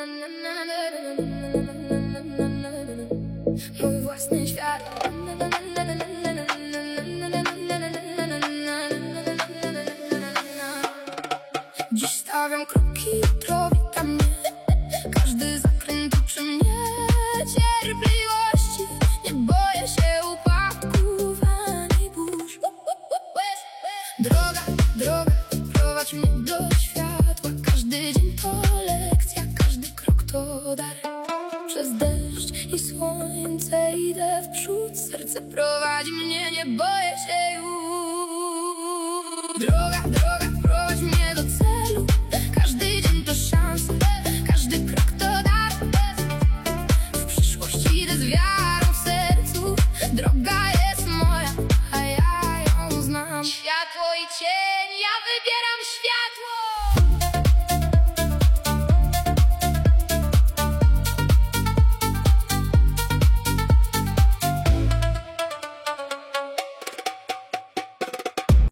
Mój własny świat. Dziś stawiam kroki, jutro wita mnie każdy zakręt uczy mnie cierpliwości. Nie boję się upadków ani burz. Droga, droga, prowadź mnie do światła. Każdy dzień to lekcja, każdy krok to dar. Przez deszcz i słońce idę w przód. Serce prowadzi mnie, nie boję się już. Droga, droga.